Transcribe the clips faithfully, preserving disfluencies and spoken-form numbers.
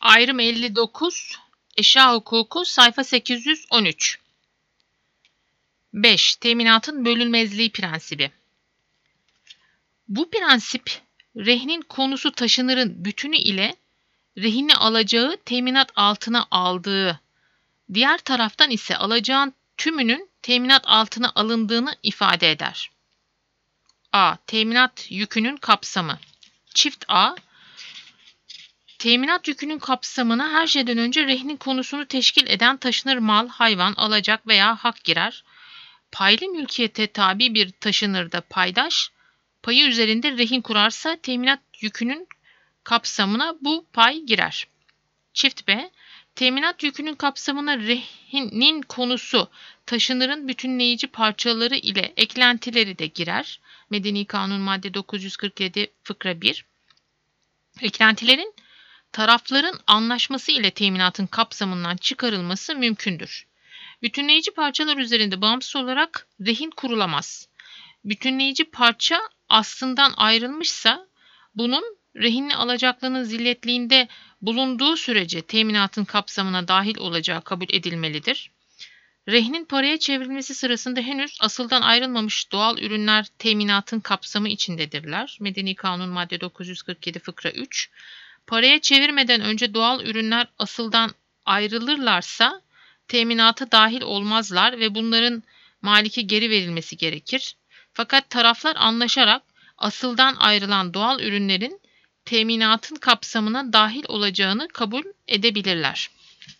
Ayrım elli dokuz, Eşya hukuku, sayfa sekiz yüz on üç. beş. Teminatın bölünmezliği prensibi. Bu prensip, rehnin konusu taşınırın bütünü ile rehini alacağı teminat altına aldığı, diğer taraftan ise alacağın tümünün teminat altına alındığını ifade eder. A. Teminat yükünün kapsamı. Çift A. Teminat yükünün kapsamına her şeyden önce rehnin konusunu teşkil eden taşınır mal, hayvan, alacak veya hak girer. Paylı mülkiyete tabi bir taşınırda paydaş, payı üzerinde rehin kurarsa teminat yükünün kapsamına bu pay girer. Çift B. Teminat yükünün kapsamına rehinin konusu taşınırın bütünleyici parçaları ile eklentileri de girer. Medeni Kanun madde dokuz yüz kırk yedi fıkra bir. Eklentilerin tarafların anlaşması ile teminatın kapsamından çıkarılması mümkündür. Bütünleyici parçalar üzerinde bağımsız olarak rehin kurulamaz. Bütünleyici parça aslından ayrılmışsa bunun rehinli alacaklının zilletliğinde bulunduğu sürece teminatın kapsamına dahil olacağı kabul edilmelidir. Rehnin paraya çevrilmesi sırasında henüz asıldan ayrılmamış doğal ürünler teminatın kapsamı içindedirler. Medeni Kanun madde dokuz yüz kırk yedi fıkra üç. Paraya çevirmeden önce doğal ürünler asıldan ayrılırlarsa teminata dahil olmazlar ve bunların malike geri verilmesi gerekir. Fakat taraflar anlaşarak asıldan ayrılan doğal ürünlerin teminatın kapsamına dahil olacağını kabul edebilirler.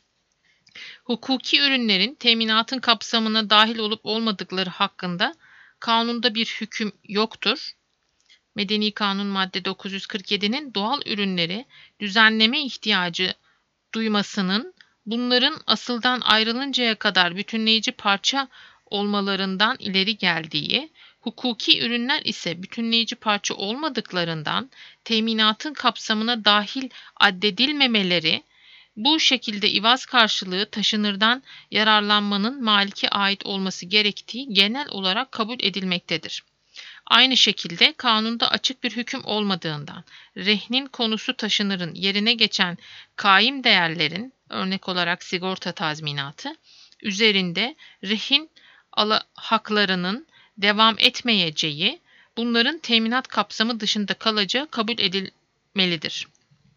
Hukuki ürünlerin teminatın kapsamına dahil olup olmadıkları hakkında kanunda bir hüküm yoktur. Medeni Kanun madde dokuz yüz kırk yedi'nin doğal ürünleri düzenleme ihtiyacı duymasının bunların asıldan ayrılıncaya kadar bütünleyici parça olmalarından ileri geldiği, hukuki ürünler ise bütünleyici parça olmadıklarından teminatın kapsamına dahil addedilmemeleri, bu şekilde ivaz karşılığı taşınırdan yararlanmanın malike ait olması gerektiği genel olarak kabul edilmektedir. Aynı şekilde kanunda açık bir hüküm olmadığından rehnin konusu taşınırın yerine geçen kaim değerlerin, örnek olarak sigorta tazminatı, üzerinde rehin ala haklarının devam etmeyeceği, bunların teminat kapsamı dışında kalacağı kabul edilmelidir.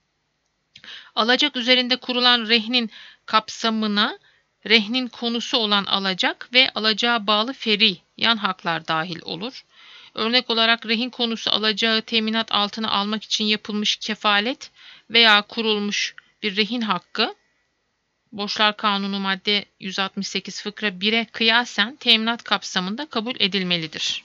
Alacak üzerinde kurulan rehnin kapsamına rehnin konusu olan alacak ve alacağa bağlı feri yan haklar dahil olur. Örnek olarak rehin konusu alacağı teminat altına almak için yapılmış kefalet veya kurulmuş bir rehin hakkı, Borçlar Kanunu madde yüz altmış sekiz fıkra bir'e kıyasen teminat kapsamında kabul edilmelidir.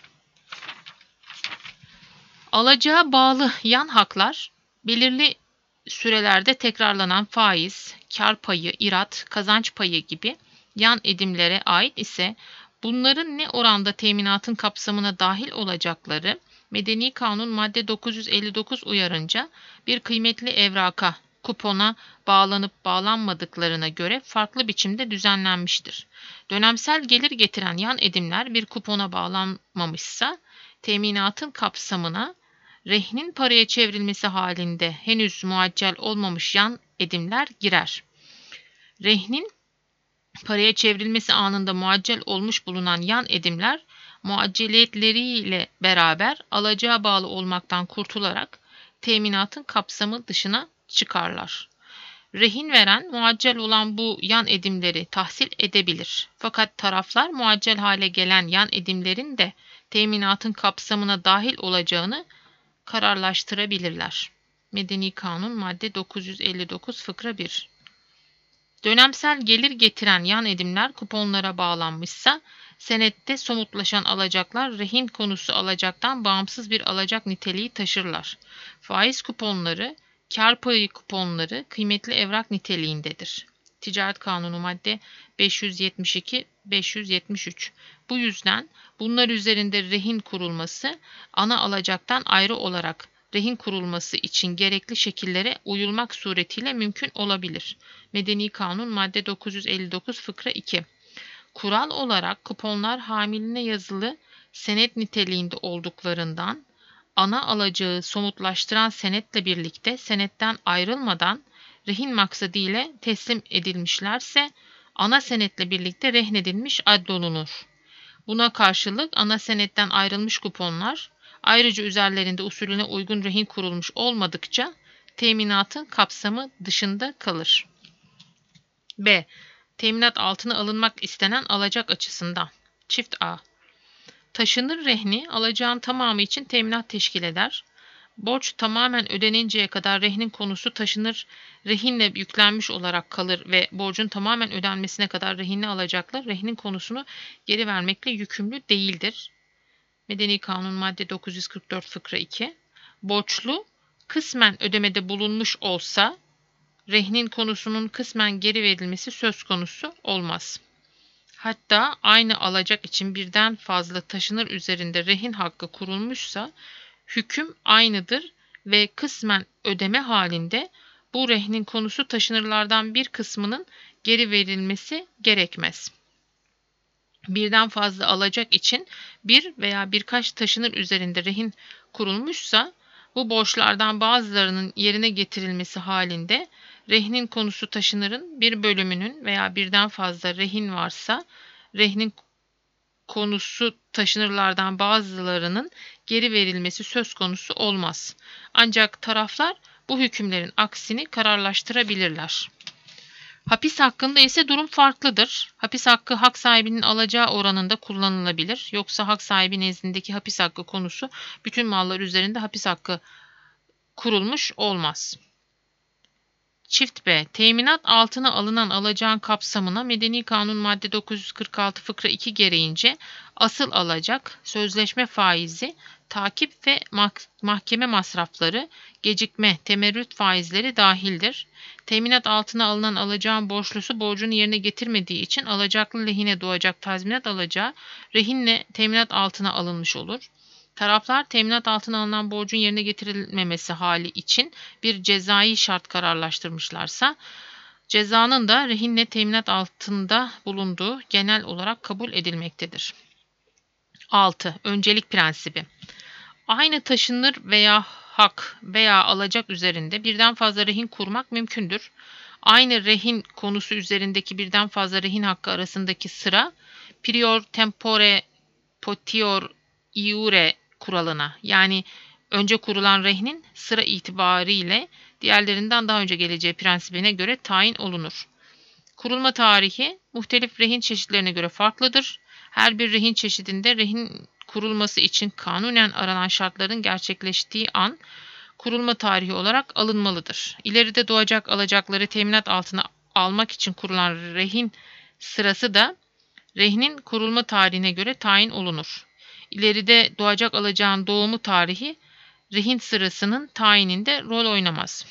Alacağa bağlı yan haklar, belirli sürelerde tekrarlanan faiz, kar payı, irat, kazanç payı gibi yan edimlere ait ise bunların ne oranda teminatın kapsamına dahil olacakları Medeni Kanun madde dokuz yüz elli dokuz uyarınca bir kıymetli evraka, kupona bağlanıp bağlanmadıklarına göre farklı biçimde düzenlenmiştir. Dönemsel gelir getiren yan edimler bir kupona bağlanmamışsa teminatın kapsamına rehnin paraya çevrilmesi halinde henüz muaccel olmamış yan edimler girer. Rehnin paraya çevrilmesi anında muaccel olmuş bulunan yan edimler muacceliyetleriyle beraber alacağa bağlı olmaktan kurtularak teminatın kapsamı dışına çıkarlar. Rehin veren muaccel olan bu yan edimleri tahsil edebilir. Fakat taraflar muaccel hale gelen yan edimlerin de teminatın kapsamına dahil olacağını kararlaştırabilirler. Medeni Kanun madde dokuz yüz elli dokuz fıkra bir. Dönemsel gelir getiren yan edimler kuponlara bağlanmışsa, senette somutlaşan alacaklar rehin konusu alacaktan bağımsız bir alacak niteliği taşırlar. Faiz kuponları, kar payı kuponları kıymetli evrak niteliğindedir. Ticaret Kanunu madde beş yüz yetmiş iki beş yüz yetmiş üç. Bu yüzden bunlar üzerinde rehin kurulması, ana alacaktan ayrı olarak rehin kurulması için gerekli şekillere uyulmak suretiyle mümkün olabilir. Medeni Kanun madde dokuz yüz elli dokuz fıkra iki. Kural olarak kuponlar hamiline yazılı senet niteliğinde olduklarından ana alacağı somutlaştıran senetle birlikte senetten ayrılmadan rehin maksadı ile teslim edilmişlerse ana senetle birlikte rehnedilmiş addolunur. Buna karşılık ana senetten ayrılmış kuponlar, ayrıca üzerlerinde usulüne uygun rehin kurulmuş olmadıkça teminatın kapsamı dışında kalır. B. Teminat altına alınmak istenen alacak açısından. Çift A. Taşınır rehni alacağın tamamı için teminat teşkil eder. Borç tamamen ödeninceye kadar rehnin konusu taşınır rehinle yüklenmiş olarak kalır ve borcun tamamen ödenmesine kadar rehinli alacaklar rehnin konusunu geri vermekle yükümlü değildir. Medeni Kanun madde dokuz yüz kırk dört fıkra iki. Borçlu kısmen ödemede bulunmuş olsa rehnin konusunun kısmen geri verilmesi söz konusu olmaz. Hatta aynı alacak için birden fazla taşınır üzerinde rehin hakkı kurulmuşsa hüküm aynıdır ve kısmen ödeme halinde bu rehnin konusu taşınırlardan bir kısmının geri verilmesi gerekmez. Birden fazla alacak için bir veya birkaç taşınır üzerinde rehin kurulmuşsa bu borçlardan bazılarının yerine getirilmesi halinde rehnin konusu taşınırın bir bölümünün veya birden fazla rehin varsa rehnin konusu taşınırlardan bazılarının geri verilmesi söz konusu olmaz. Ancak taraflar bu hükümlerin aksini kararlaştırabilirler. Hapis hakkında ise durum farklıdır. Hapis hakkı hak sahibinin alacağı oranında kullanılabilir. Yoksa hak sahibi nezdindeki hapis hakkı konusu bütün mallar üzerinde hapis hakkı kurulmuş olmaz. Çift B. Teminat altına alınan alacağın kapsamına Medeni Kanun madde dokuz yüz kırk altı fıkra iki gereğince asıl alacak, sözleşme faizi, takip ve mahkeme masrafları, gecikme, temerrüt faizleri dahildir. Teminat altına alınan alacağın borçlusu borcunu yerine getirmediği için alacaklı lehine doğacak tazminat alacağı rehinle teminat altına alınmış olur. Taraflar teminat altına alınan borcun yerine getirilmemesi hali için bir cezai şart kararlaştırmışlarsa, cezanın da rehinle teminat altında bulunduğu genel olarak kabul edilmektedir. altı. Öncelik prensibi. Aynı taşınır veya hak veya alacak üzerinde birden fazla rehin kurmak mümkündür. Aynı rehin konusu üzerindeki birden fazla rehin hakkı arasındaki sıra, prior tempore potior iure kuralına, yani önce kurulan rehnin sıra itibariyle diğerlerinden daha önce geleceği prensibine göre tayin olunur. Kurulma tarihi muhtelif rehin çeşitlerine göre farklıdır. Her bir rehin çeşidinde rehin kurulması için kanunen aranan şartların gerçekleştiği an kurulma tarihi olarak alınmalıdır. İleride doğacak alacakları teminat altına almak için kurulan rehin sırası da rehnin kurulma tarihine göre tayin olunur. İleride doğacak alacağın doğumu tarihi rehin sırasının tayininde rol oynamaz.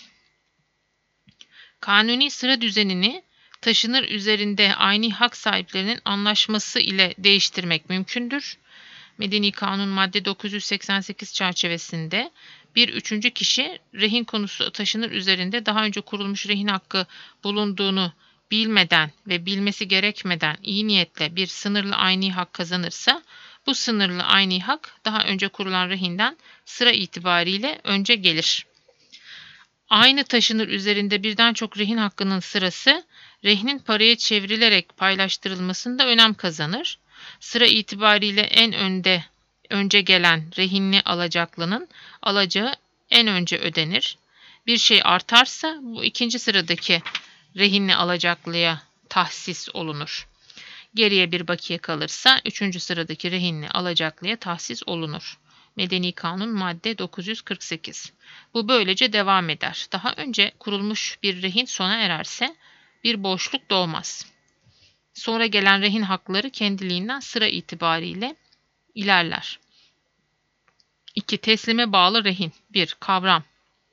Kanuni sıra düzenini taşınır üzerinde aynı hak sahiplerinin anlaşması ile değiştirmek mümkündür. Medeni Kanun madde dokuz yüz seksen sekiz çerçevesinde bir üçüncü kişi rehin konusu taşınır üzerinde daha önce kurulmuş rehin hakkı bulunduğunu bilmeden ve bilmesi gerekmeden iyi niyetle bir sınırlı ayni hak kazanırsa bu sınırlı ayni hak daha önce kurulan rehinden sıra itibariyle önce gelir. Aynı taşınır üzerinde birden çok rehin hakkının sırası rehnin paraya çevrilerek paylaştırılmasında önem kazanır. Sıra itibariyle en önde önce gelen rehinli alacaklının alacağı en önce ödenir. Bir şey artarsa bu ikinci sıradaki rehinli alacaklıya tahsis olunur. Geriye bir bakiye kalırsa üçüncü sıradaki rehinli alacaklıya tahsis olunur. Medeni Kanun madde dokuz yüz kırk sekiz. Bu böylece devam eder. Daha önce kurulmuş bir rehin sona ererse bir boşluk doğmaz. Sonra gelen rehin hakları kendiliğinden sıra itibariyle ilerler. iki. Teslime bağlı rehin. bir. Kavram.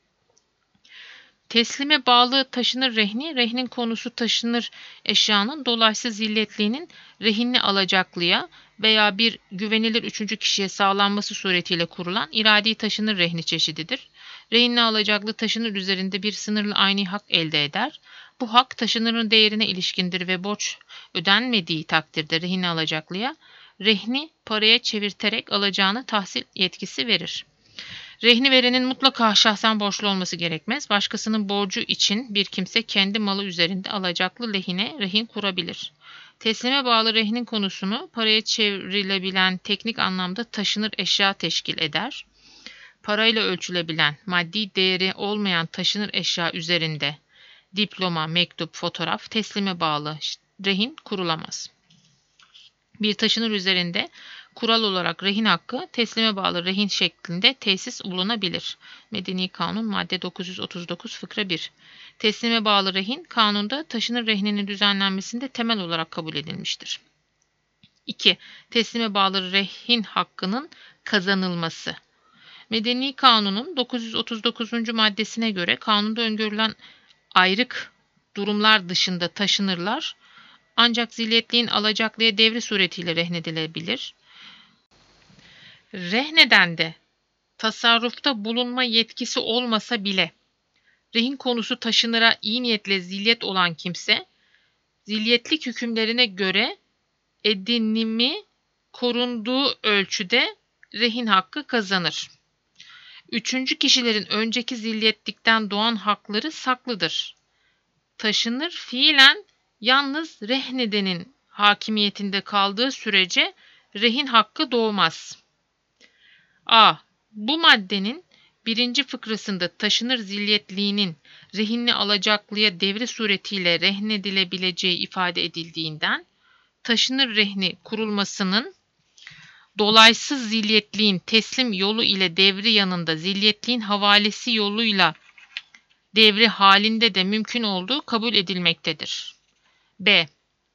Teslime bağlı taşınır rehni, rehnin konusu taşınır eşyanın dolayısız zilletliğinin rehinli alacaklıya veya bir güvenilir üçüncü kişiye sağlanması suretiyle kurulan iradi taşınır rehni çeşididir. Rehinli alacaklı taşınır üzerinde bir sınırlı ayni hak elde eder. Bu hak taşınırın değerine ilişkindir ve borç ödenmediği takdirde rehinli alacaklıya rehni paraya çevirterek alacağını tahsil yetkisi verir. Rehni verenin mutlaka şahsen borçlu olması gerekmez. Başkasının borcu için bir kimse kendi malı üzerinde alacaklı lehine rehin kurabilir. Teslime bağlı rehnin konusunu paraya çevrilebilen teknik anlamda taşınır eşya teşkil eder. Parayla ölçülebilen, maddi değeri olmayan taşınır eşya üzerinde diploma, mektup, fotoğraf, teslime bağlı rehin kurulamaz. Bir taşınır üzerinde kural olarak rehin hakkı teslime bağlı rehin şeklinde tesis bulunabilir. Medeni Kanun madde dokuz yüz otuz dokuz fıkra bir. Teslime bağlı rehin kanunda taşınır rehninin düzenlenmesinde temel olarak kabul edilmiştir. iki. Teslime bağlı rehin hakkının kazanılması. Medeni Kanun'un dokuz yüz otuz dokuzuncu maddesine göre kanunda öngörülen ayrık durumlar dışında taşınırlar ancak zilyetliğin alacaklıya devri suretiyle rehnedilebilir. Rehneden de tasarrufta bulunma yetkisi olmasa bile rehin konusu taşınıra iyi niyetle zilyet olan kimse zilyetlik hükümlerine göre edinimi korunduğu ölçüde rehin hakkı kazanır. Üçüncü kişilerin önceki zilyetlikten doğan hakları saklıdır. Taşınır fiilen yalnız rehnedenin hakimiyetinde kaldığı sürece rehin hakkı doğmaz. A. Bu maddenin birinci fıkrasında taşınır zilyetliğinin rehinli alacaklıya devri suretiyle rehnedilebileceği ifade edildiğinden taşınır rehni kurulmasının dolaysız zilyetliğin teslim yolu ile devri yanında zilyetliğin havalesi yoluyla devri halinde de mümkün olduğu kabul edilmektedir. B.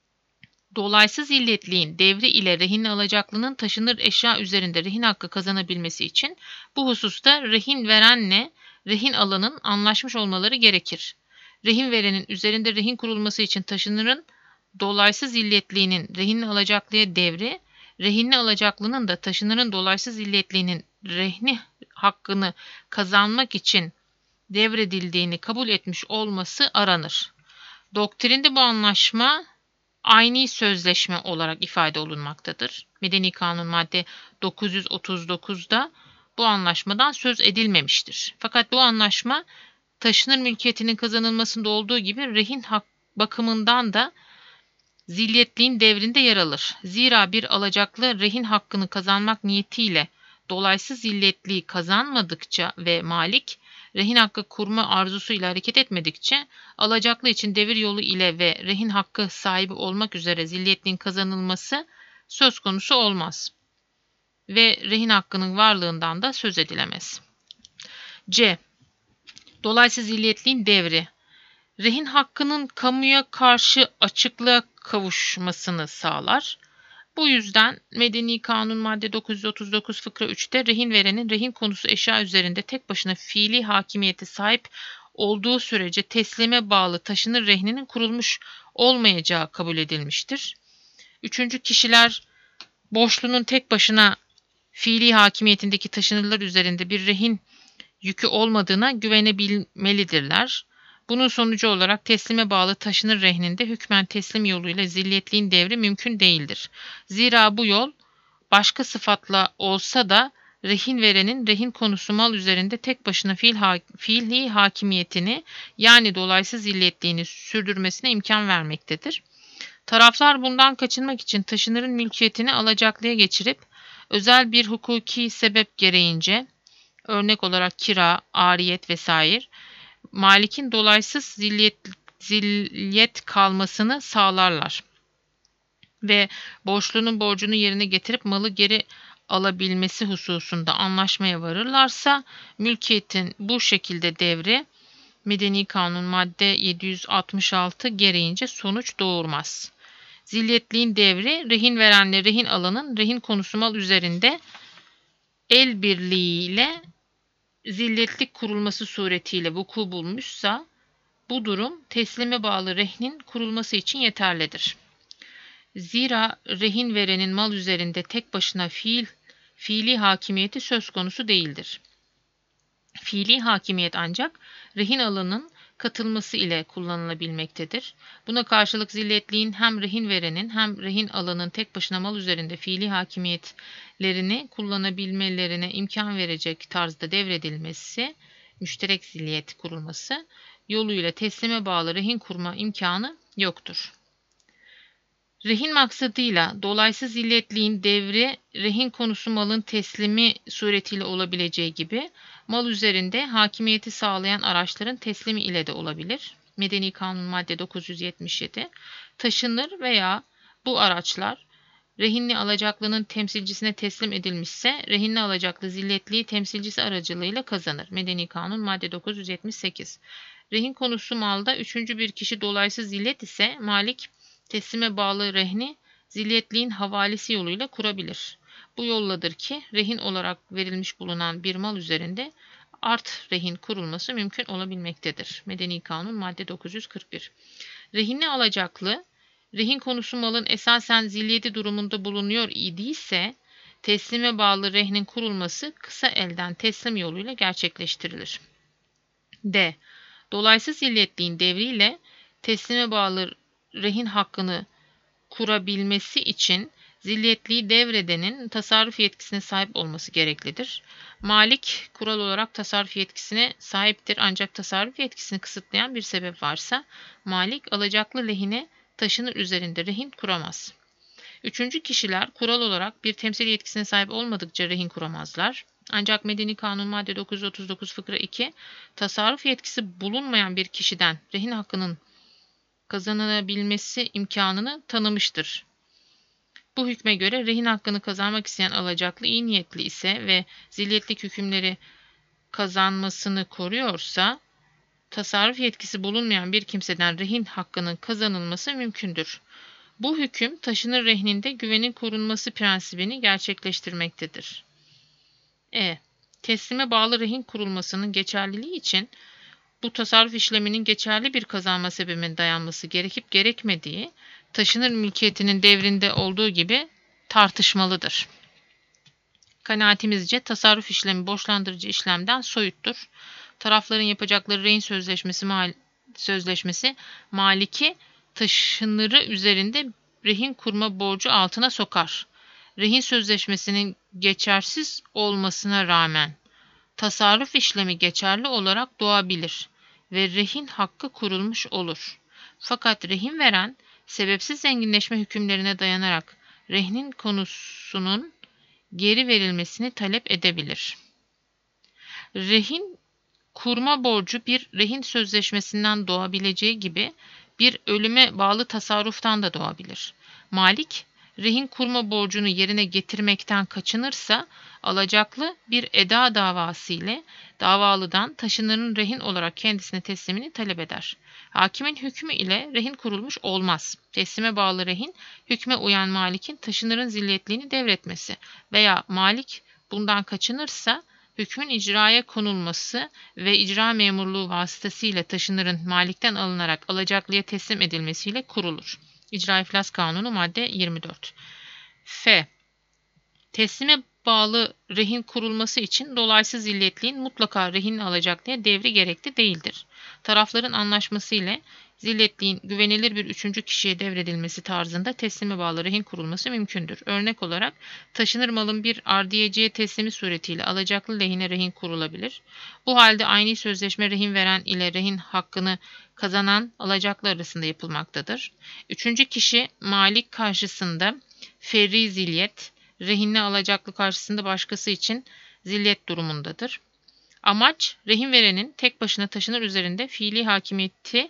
Dolaysız zilyetliğin devri ile rehin alacaklının taşınır eşya üzerinde rehin hakkı kazanabilmesi için bu hususta rehin verenle rehin alanın anlaşmış olmaları gerekir. Rehin verenin üzerinde rehin kurulması için taşınırın dolaysız zilyetliğinin rehin alacaklıya devri, rehinli alacaklının da taşınırın dolaysız zilyetliğinin rehni hakkını kazanmak için devredildiğini kabul etmiş olması aranır. Doktrinde bu anlaşma aynı sözleşme olarak ifade olunmaktadır. Medeni Kanun madde dokuz yüz otuz dokuzda bu anlaşmadan söz edilmemiştir. Fakat bu anlaşma taşınır mülkiyetinin kazanılmasında olduğu gibi rehin hak bakımından da zilyetliğin devrinde yer alır. Zira bir alacaklı rehin hakkını kazanmak niyetiyle dolaysız zilyetliği kazanmadıkça ve malik rehin hakkı kurma arzusuyla hareket etmedikçe alacaklı için devir yolu ile ve rehin hakkı sahibi olmak üzere zilyetliğin kazanılması söz konusu olmaz ve rehin hakkının varlığından da söz edilemez. C. Dolaysız zilyetliğin devri rehin hakkının kamuya karşı açıklığa kavuşmasını sağlar. Bu yüzden Medeni Kanun madde dokuz yüz otuz dokuz fıkra üçte rehin verenin rehin konusu eşya üzerinde tek başına fiili hakimiyete sahip olduğu sürece teslime bağlı taşınır rehninin kurulmuş olmayacağı kabul edilmiştir. Üçüncü kişiler borçlunun tek başına fiili hakimiyetindeki taşınırlar üzerinde bir rehin yükü olmadığına güvenebilmelidirler. Bunun sonucu olarak teslime bağlı taşınır rehninde hükmen teslim yoluyla zilyetliğin devri mümkün değildir. Zira bu yol başka sıfatla olsa da rehin verenin rehin konusu mal üzerinde tek başına fiil ha fiili hakimiyetini yani dolaysız zilyetliğini sürdürmesine imkan vermektedir. Taraflar bundan kaçınmak için taşınırın mülkiyetini alacaklıya geçirip özel bir hukuki sebep gereğince örnek olarak kira, ariyet vesaire malikin dolaysız zilyet, zilyet kalmasını sağlarlar ve borçlunun borcunu yerine getirip malı geri alabilmesi hususunda anlaşmaya varırlarsa mülkiyetin bu şekilde devri Medeni Kanun madde yedi yüz altmış altı gereğince sonuç doğurmaz. Zilyetliğin devri rehin verenle rehin alanın rehin konusu mal üzerinde el birliğiyle zilyetlik kurulması suretiyle vuku bulmuşsa bu durum teslime bağlı rehnin kurulması için yeterlidir. Zira rehin verenin mal üzerinde tek başına fiil, fiili hakimiyeti söz konusu değildir. Fiili hakimiyet ancak rehin alanın katılması ile kullanılabilmektedir. Buna karşılık zilletliğin hem rehin verenin hem rehin alanın tek başına mal üzerinde fiili hakimiyetlerini kullanabilmelerine imkan verecek tarzda devredilmesi, müşterek zilliyet kurulması yoluyla teslime bağlı rehin kurma imkanı yoktur. Rehin maksadıyla dolaysız illetliğin devri rehin konusu malın teslimi suretiyle olabileceği gibi mal üzerinde hakimiyeti sağlayan araçların teslimi ile de olabilir. Medeni Kanun madde dokuz yüz yetmiş yedi. Taşınır veya bu araçlar rehinli alacaklının temsilcisine teslim edilmişse rehinli alacaklı zilletliği temsilcisi aracılığıyla kazanır. Medeni Kanun madde dokuz yüz yetmiş sekiz. Rehin konusu malda üçüncü bir kişi dolaysız zillet ise malik teslime bağlı rehni zilletliğin havalesi yoluyla kurabilir. Bu yolladır ki rehin olarak verilmiş bulunan bir mal üzerinde art rehin kurulması mümkün olabilmektedir. Medeni Kanun madde dokuz yüz kırk bir. Rehinli alacaklı rehin konusu malın esasen zilliyeti durumunda bulunuyor idiyse teslime bağlı rehnin kurulması kısa elden teslim yoluyla gerçekleştirilir. D. Dolaysız zilletliğin devriyle teslime bağlı rehin hakkını kurabilmesi için zilliyetliği devredenin tasarruf yetkisine sahip olması gereklidir. Malik kural olarak tasarruf yetkisine sahiptir ancak tasarruf yetkisini kısıtlayan bir sebep varsa malik alacaklı lehine taşınır üzerinde rehin kuramaz. Üçüncü kişiler kural olarak bir temsil yetkisine sahip olmadıkça rehin kuramazlar. Ancak Medeni Kanun madde dokuz yüz otuz dokuz fıkra iki tasarruf yetkisi bulunmayan bir kişiden rehin hakkının kazanılabilmesi imkanını tanımıştır. Bu hükme göre rehin hakkını kazanmak isteyen alacaklı iyi niyetli ise ve zilliyetlik hükümleri kazanmasını koruyorsa tasarruf yetkisi bulunmayan bir kimseden rehin hakkının kazanılması mümkündür. Bu hüküm taşınır rehninde güvenin korunması prensibini gerçekleştirmektedir. E. Teslime bağlı rehin kurulmasının geçerliliği için bu tasarruf işleminin geçerli bir kazanma sebebine dayanması gerekip gerekmediği taşınır mülkiyetinin devrinde olduğu gibi tartışmalıdır. Kanaatimizce tasarruf işlemi borçlandırıcı işlemden soyuttur. Tarafların yapacakları rehin sözleşmesi, mal, sözleşmesi maliki taşınırı üzerinde rehin kurma borcu altına sokar. Rehin sözleşmesinin geçersiz olmasına rağmen tasarruf işlemi geçerli olarak doğabilir ve rehin hakkı kurulmuş olur. Fakat rehin veren sebepsiz zenginleşme hükümlerine dayanarak rehnin konusunun geri verilmesini talep edebilir. Rehin kurma borcu bir rehin sözleşmesinden doğabileceği gibi bir ölüme bağlı tasarruftan da doğabilir. Malik, rehin kurma borcunu yerine getirmekten kaçınırsa alacaklı bir eda davası ile davalıdan taşınırın rehin olarak kendisine teslimini talep eder. Hakimin hükmü ile rehin kurulmuş olmaz. Teslime bağlı rehin, hükme uyan malikin taşınırın zilliyetliğini devretmesi veya malik bundan kaçınırsa hükmün icraya konulması ve icra memurluğu vasıtasıyla taşınırın malikten alınarak alacaklıya teslim edilmesiyle kurulur. İcra İflas Kanunu madde yirmi dört. F. Teslime bağlı rehin kurulması için dolaysız zilletliğin mutlaka rehin alacaklıya devri gerekli değildir. Tarafların anlaşması ile zilletliğin güvenilir bir üçüncü kişiye devredilmesi tarzında teslime bağlı rehin kurulması mümkündür. Örnek olarak taşınır malın bir ardiyeciye teslimi suretiyle alacaklı lehine rehin kurulabilir. Bu halde aynı sözleşme rehin veren ile rehin hakkını kazanan alacaklı arasında yapılmaktadır. Üçüncü kişi malik karşısında ferri zilyet, rehinli alacaklı karşısında başkası için zillet durumundadır. Amaç rehin verenin tek başına taşınır üzerinde fiili hakimiyeti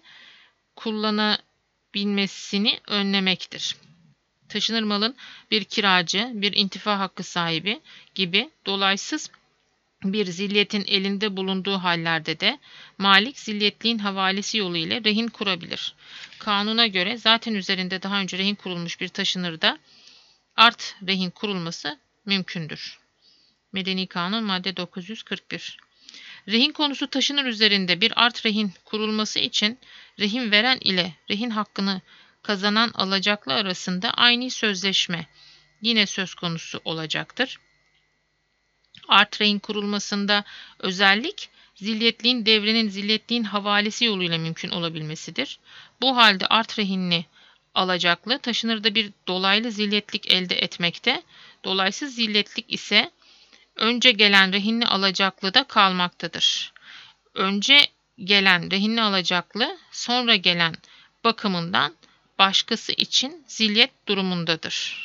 kullanabilmesini önlemektir. Taşınır malın bir kiracı, bir intifa hakkı sahibi gibi dolaysız bir zilliyetin elinde bulunduğu hallerde de malik zilliyetliğin havalesi yolu ile rehin kurabilir. Kanuna göre zaten üzerinde daha önce rehin kurulmuş bir taşınırda art rehin kurulması mümkündür. Medeni Kanun madde dokuz yüz kırk bir. Rehin konusu taşınır üzerinde bir art rehin kurulması için rehin veren ile rehin hakkını kazanan alacaklı arasında aynı sözleşme yine söz konusu olacaktır. Art rehin kurulmasında özellik zilyetliğin devrinin zilyetliğin havalesi yoluyla mümkün olabilmesidir. Bu halde art rehinli alacaklı taşınırda bir dolaylı zilyetlik elde etmekte, dolaysız zilyetlik ise önce gelen rehinli alacaklıda kalmaktadır. Önce gelen rehinli alacaklı sonra gelen bakımından başkası için zilyet durumundadır.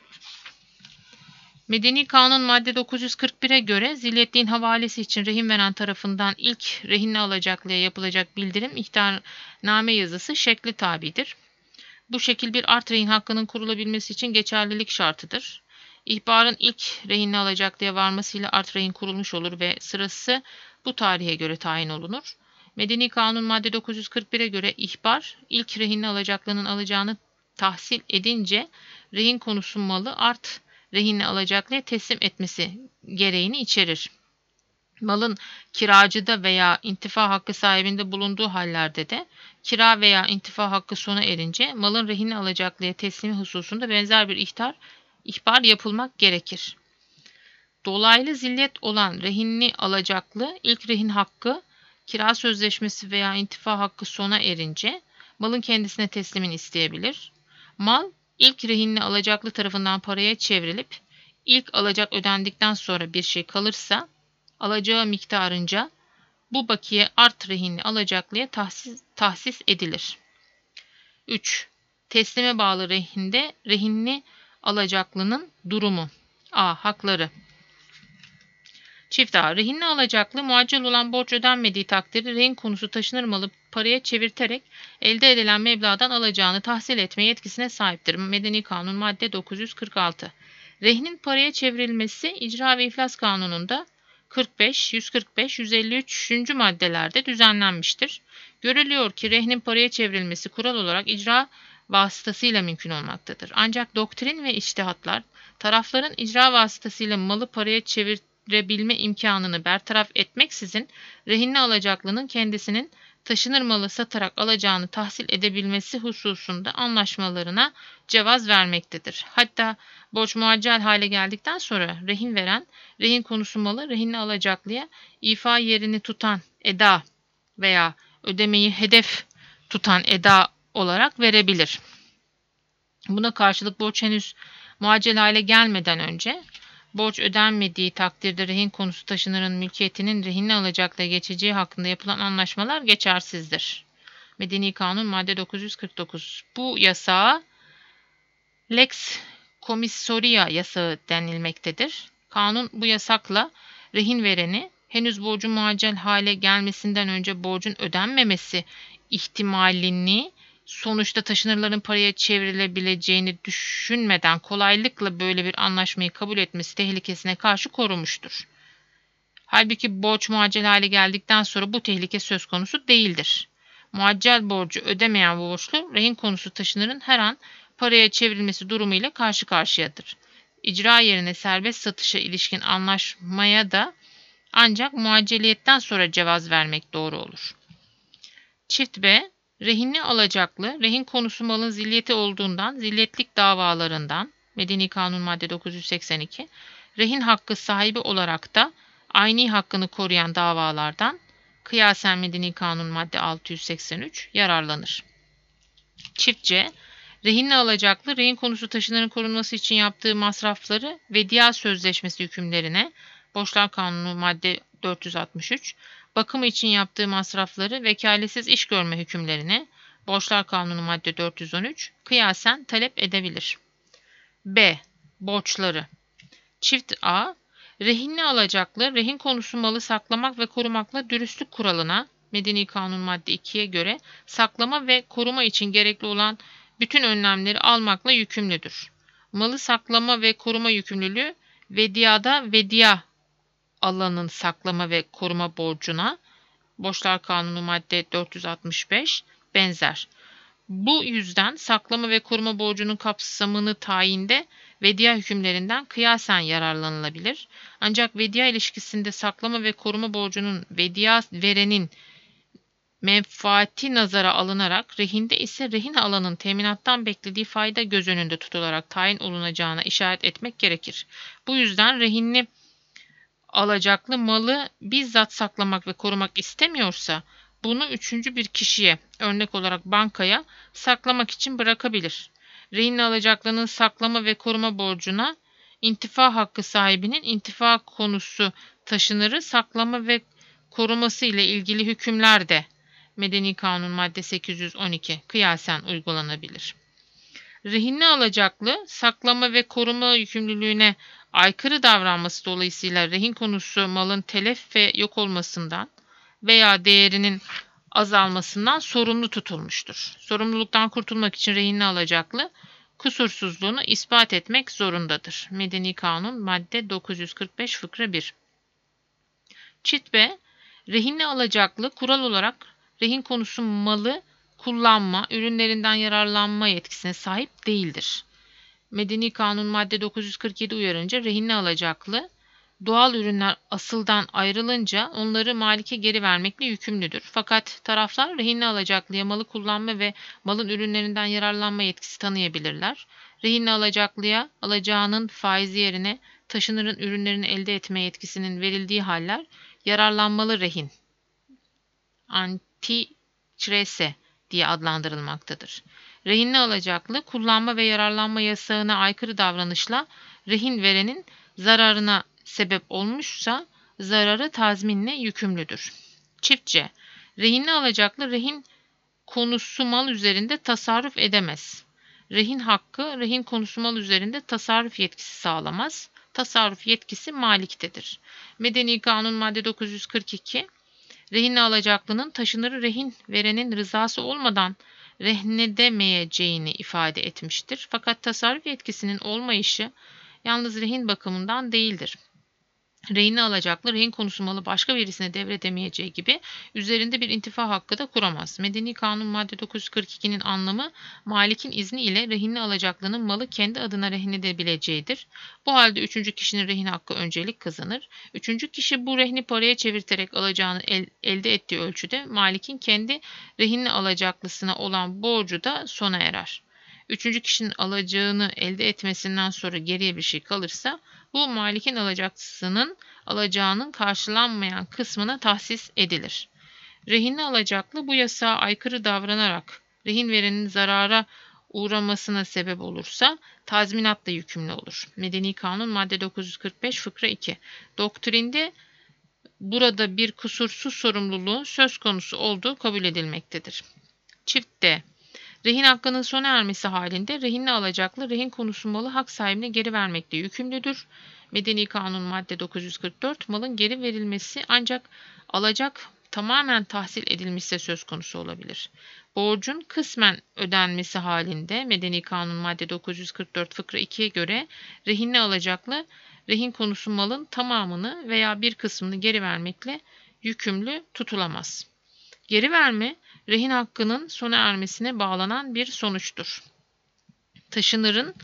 Medeni Kanun madde dokuz yüz kırk bir'e göre zilyetliğin havalesi için rehin veren tarafından ilk rehinli alacaklıya yapılacak bildirim ihtarname yazısı şekli tabidir. Bu şekil bir art rehin hakkının kurulabilmesi için geçerlilik şartıdır. İhbarın ilk rehinli alacaklıya varmasıyla art rehin kurulmuş olur ve sırası bu tarihe göre tayin olunur. Medeni Kanun madde dokuz yüz kırk bir'e göre ihbar ilk rehinli alacaklının alacağını tahsil edince rehin konusu malı art rehinli alacaklıya teslim etmesi gereğini içerir. Malın kiracıda veya intifa hakkı sahibinde bulunduğu hallerde de kira veya intifa hakkı sona erince malın rehinli alacaklıya teslimi hususunda benzer bir ihtar, ihbar yapılmak gerekir. Dolaylı zilyet olan rehinli alacaklı ilk rehin hakkı, kira sözleşmesi veya intifa hakkı sona erince malın kendisine teslimini isteyebilir. Mal ilk rehinli alacaklı tarafından paraya çevrilip ilk alacak ödendikten sonra bir şey kalırsa alacağı miktarınca bu bakiye art rehinli alacaklıya tahsis, tahsis edilir. üç. Teslime bağlı rehinde rehinli alacaklının durumu. A. Hakları. Çift A. Rehinli alacaklı muaccel olan borç ödenmediği takdirde rehin konusu taşınır malı paraya çevirterek elde edilen meblağdan alacağını tahsil etme yetkisine sahiptir. Medeni Kanun madde dokuz yüz kırk altı. Rehinin paraya çevrilmesi İcra ve İflas Kanunu'nda kırk beş, yüz kırk beş, yüz elli üçüncü maddelerde düzenlenmiştir. Görülüyor ki rehnin paraya çevrilmesi kural olarak icra vasıtasıyla mümkün olmaktadır. Ancak doktrin ve içtihatlar tarafların icra vasıtasıyla malı paraya çevirebilme imkanını bertaraf etmeksizin rehinli alacaklının kendisinin taşınır malı satarak alacağını tahsil edebilmesi hususunda anlaşmalarına cevaz vermektedir. Hatta borç muaccel hale geldikten sonra rehin veren, rehin konusu malı rehinli alacaklıya ifa yerini tutan eda veya ödemeyi hedef tutan eda olarak verebilir. Buna karşılık borç henüz muaccel hale gelmeden önce borç ödenmediği takdirde rehin konusu taşınırın mülkiyetinin rehinli alacaklıya geçeceği hakkında yapılan anlaşmalar geçersizdir. Medeni Kanun madde dokuz yüz kırk dokuz. Bu yasağa Lex Commissoria yasağı denilmektedir. Kanun bu yasakla rehin vereni henüz borcun muaccel hale gelmesinden önce borcun ödenmemesi ihtimalini sonuçta taşınırların paraya çevrilebileceğini düşünmeden kolaylıkla böyle bir anlaşmayı kabul etmesi tehlikesine karşı korumuştur. Halbuki borç muaccel hale geldikten sonra bu tehlike söz konusu değildir. Muaccel borcu ödemeyen borçlu rehin konusu taşınırın her an paraya çevrilmesi durumuyla karşı karşıyadır. İcra yerine serbest satışa ilişkin anlaşmaya da ancak muacceliyetten sonra cevaz vermek doğru olur. Çift B. Rehinli alacaklı, rehin konusu malın zilyeti olduğundan, zilyetlik davalarından, Medeni Kanun madde dokuz yüz seksen iki, rehin hakkı sahibi olarak da ayni hakkını koruyan davalardan, kıyasen Medeni Kanun madde altı yüz seksen üç yararlanır. Çift C. Rehinli alacaklı, rehin konusu taşınırın korunması için yaptığı masrafları vediya sözleşmesi hükümlerine, Borçlar Kanunu madde dört yüz altmış üç, bakımı için yaptığı masrafları vekaletsiz iş görme hükümlerine, Borçlar Kanunu madde dört yüz on üç, kıyasen talep edebilir. B. Borçları. Çift A. Rehinli alacaklı, rehin konusu malı saklamak ve korumakla dürüstlük kuralına, Medeni Kanun madde ikiye göre saklama ve koruma için gerekli olan bütün önlemleri almakla yükümlüdür. Malı saklama ve koruma yükümlülüğü vediyada vediya alanın saklama ve koruma borcuna, Borçlar Kanunu madde dört yüz altmış beş benzer. Bu yüzden saklama ve koruma borcunun kapsamını tayinde vediya hükümlerinden kıyasen yararlanılabilir. Ancak vediya ilişkisinde saklama ve koruma borcunun vediya verenin menfaati nazara alınarak rehinde ise rehin alanın teminattan beklediği fayda göz önünde tutularak tayin olunacağına işaret etmek gerekir. Bu yüzden rehinli alacaklı malı bizzat saklamak ve korumak istemiyorsa bunu üçüncü bir kişiye, örnek olarak bankaya saklamak için bırakabilir. Rehinli alacaklının saklama ve koruma borcuna intifa hakkı sahibinin intifa konusu taşınırı saklama ve koruması ile ilgili hükümler de Medeni Kanun madde sekiz yüz on iki kıyasen uygulanabilir. Rehinli alacaklı saklama ve koruma yükümlülüğüne aykırı davranması dolayısıyla rehin konusu malın telef ve yok olmasından veya değerinin azalmasından sorumlu tutulmuştur. Sorumluluktan kurtulmak için rehinli alacaklı kusursuzluğunu ispat etmek zorundadır. Medeni Kanun madde dokuz yüz kırk beş fıkra bir. Çift B. Rehinli alacaklı kural olarak rehin konusu malı kullanma, ürünlerinden yararlanma yetkisine sahip değildir. Medeni Kanun madde dokuz yüz kırk yedi uyarınca rehinli alacaklı doğal ürünler asıldan ayrılınca onları malike geri vermekle yükümlüdür. Fakat taraflar rehinli alacaklıya malı kullanma ve malın ürünlerinden yararlanma yetkisi tanıyabilirler. Rehinli alacaklıya alacağının faizi yerine taşınırın ürünlerini elde etme yetkisinin verildiği haller yararlanmalı rehin antitrese diye adlandırılmaktadır. Rehinli alacaklı kullanma ve yararlanma yasağına aykırı davranışla rehin verenin zararına sebep olmuşsa zararı tazminle yükümlüdür. Çiftçe, rehinli alacaklı rehin konusu mal üzerinde tasarruf edemez. Rehin hakkı rehin konusu mal üzerinde tasarruf yetkisi sağlamaz. Tasarruf yetkisi maliktedir. Medeni Kanun madde dokuz yüz kırk iki rehinli alacaklının taşınırı rehin verenin rızası olmadan rehnedemeyeceğini ifade etmiştir. Fakat tasarruf yetkisinin olmayışı yalnız rehin bakımından değildir. Rehinli alacaklı rehin konusu malı başka birisine devredemeyeceği gibi üzerinde bir intifa hakkı da kuramaz. Medeni Kanun madde dokuz yüz kırk ikinin anlamı malikin izni ile rehinli alacaklının malı kendi adına rehin edebileceğidir. Bu halde üçüncü kişinin rehin hakkı öncelik kazanır. Üçüncü kişi bu rehni paraya çevirterek alacağını el, elde ettiği ölçüde malikin kendi rehinli alacaklısına olan borcu da sona erer. Üçüncü kişinin alacağını elde etmesinden sonra geriye bir şey kalırsa bu malikin alacaklısının alacağının karşılanmayan kısmına tahsis edilir. Rehinli alacaklı bu yasağa aykırı davranarak rehin verenin zarara uğramasına sebep olursa tazminatla yükümlü olur. Medeni Kanun madde dokuz yüz kırk beş fıkra iki. Doktrinde burada bir kusursuz sorumluluğun söz konusu olduğu kabul edilmektedir. Çift D. Rehin hakkının sona ermesi halinde rehinli alacaklı rehin konusu malı hak sahibine geri vermekle yükümlüdür. Medeni Kanun madde dokuz yüz kırk dört malın geri verilmesi ancak alacak tamamen tahsil edilmişse söz konusu olabilir. Borcun kısmen ödenmesi halinde Medeni Kanun madde dokuz yüz kırk dört fıkra ikiye göre rehinli alacaklı rehin konusu malın tamamını veya bir kısmını geri vermekle yükümlü tutulamaz. Geri verme, rehin hakkının sona ermesine bağlanan bir sonuçtur. Taşınırın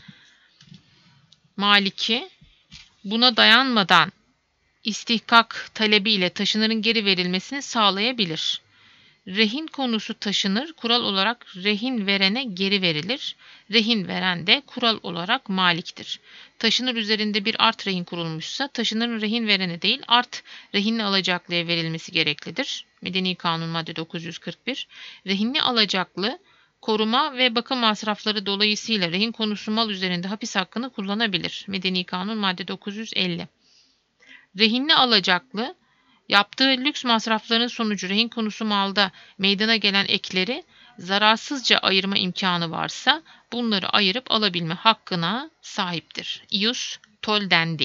maliki buna dayanmadan istihkak talebiyle taşınırın geri verilmesini sağlayabilir. Rehin konusu taşınır kural olarak rehin verene geri verilir. Rehin veren de kural olarak maliktir. Taşınır üzerinde bir art rehin kurulmuşsa taşınırın rehin verene değil art rehinli alacaklıya verilmesi gereklidir. Medeni Kanun madde dokuz yüz kırk bir. Rehinli alacaklı koruma ve bakım masrafları dolayısıyla rehin konusu mal üzerinde hapis hakkını kullanabilir. Medeni Kanun madde dokuz yüz elli. Rehinli alacaklı yaptığı lüks masrafların sonucu rehin konusu malda meydana gelen ekleri zararsızca ayırma imkanı varsa bunları ayırıp alabilme hakkına sahiptir. Ius toldendi.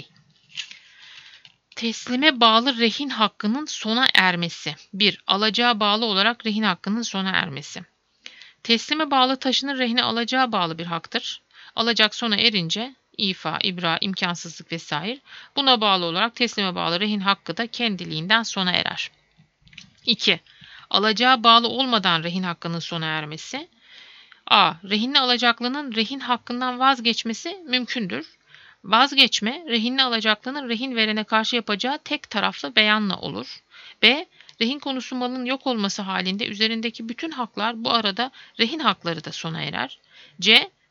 Teslime bağlı rehin hakkının sona ermesi. bir. Alacağa bağlı olarak rehin hakkının sona ermesi. Teslime bağlı taşınır rehine alacağa bağlı bir haktır. Alacak sona erince ifa, ibra, imkansızlık vesaire buna bağlı olarak teslime bağlı rehin hakkı da kendiliğinden sona erer. iki. Alacağa bağlı olmadan rehin hakkının sona ermesi. A. Rehinli alacaklının rehin hakkından vazgeçmesi mümkündür. Vazgeçme, rehinli alacaklının rehin verene karşı yapacağı tek taraflı beyanla olur. B. Rehin konusu malın yok olması halinde üzerindeki bütün haklar bu arada rehin hakları da sona erer. C.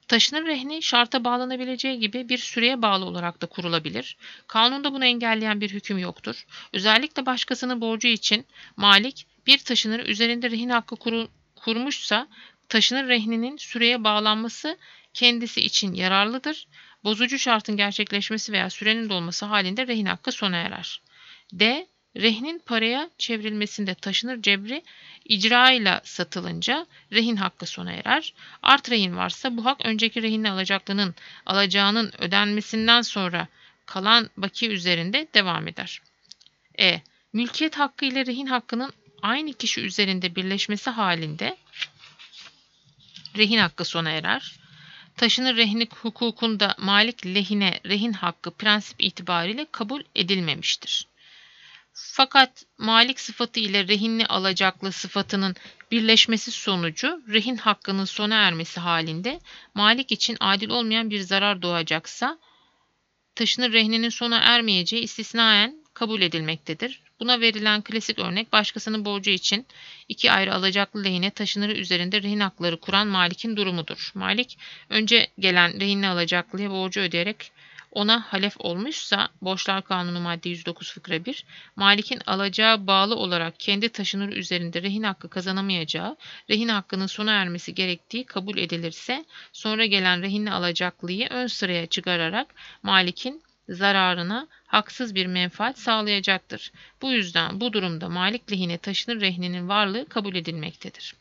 Taşınır rehni şarta bağlanabileceği gibi bir süreye bağlı olarak da kurulabilir. Kanunda bunu engelleyen bir hüküm yoktur. Özellikle başkasının borcu için malik bir taşınırı üzerinde rehin hakkı kuru, kurmuşsa taşınır rehninin süreye bağlanması kendisi için yararlıdır. Bozucu şartın gerçekleşmesi veya sürenin dolması halinde rehin hakkı sona erer. D. Rehnin paraya çevrilmesinde taşınır cebri icra ile satılınca rehin hakkı sona erer. Art rehin varsa bu hak önceki rehinli alacaklının alacağının ödenmesinden sonra kalan baki üzerinde devam eder. E. Mülkiyet hakkı ile rehin hakkının aynı kişi üzerinde birleşmesi halinde rehin hakkı sona erer. Taşınır rehinlik hukukunda malik lehine rehin hakkı prensip itibariyle kabul edilmemiştir. Fakat malik sıfatı ile rehinli alacaklı sıfatının birleşmesi sonucu rehin hakkının sona ermesi halinde malik için adil olmayan bir zarar doğacaksa taşınır rehninin sona ermeyeceği istisnaen kabul edilmektedir. Buna verilen klasik örnek başkasının borcu için iki ayrı alacaklı lehine taşınırı üzerinde rehin hakları kuran malikin durumudur. Malik önce gelen rehinli alacaklıya borcu ödeyerek ona halef olmuşsa Borçlar Kanunu madde yüz dokuz fıkra bir, malikin alacağı bağlı olarak kendi taşınır üzerinde rehin hakkı kazanamayacağı, rehin hakkının sona ermesi gerektiği kabul edilirse sonra gelen rehinli alacaklıyı ön sıraya çıkararak malikin zararına haksız bir menfaat sağlayacaktır. Bu yüzden bu durumda malik lehine taşınır rehninin varlığı kabul edilmektedir.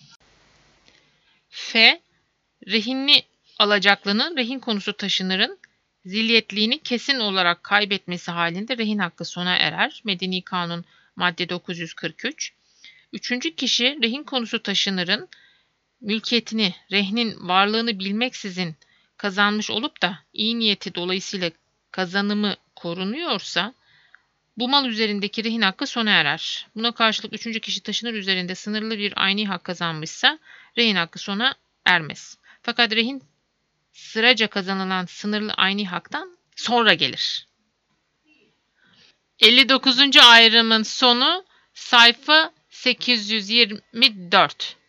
F. Rehinli alacaklının rehin konusu taşınırın zilyetliğini kesin olarak kaybetmesi halinde rehin hakkı sona erer. Medeni Kanun madde dokuz yüz kırk üç. Üçüncü kişi rehin konusu taşınırın mülkiyetini, rehnin varlığını bilmeksizin kazanmış olup da iyi niyeti dolayısıyla kazanımı korunuyorsa bu mal üzerindeki rehin hakkı sona erer. Buna karşılık üçüncü kişi taşınır üzerinde sınırlı bir ayni hak kazanmışsa rehin hakkı sona ermez. Fakat rehin sıraca kazanılan sınırlı ayni haktan sonra gelir. elli dokuzuncu ayrımın sonu sayfa sekiz yüz yirmi dört.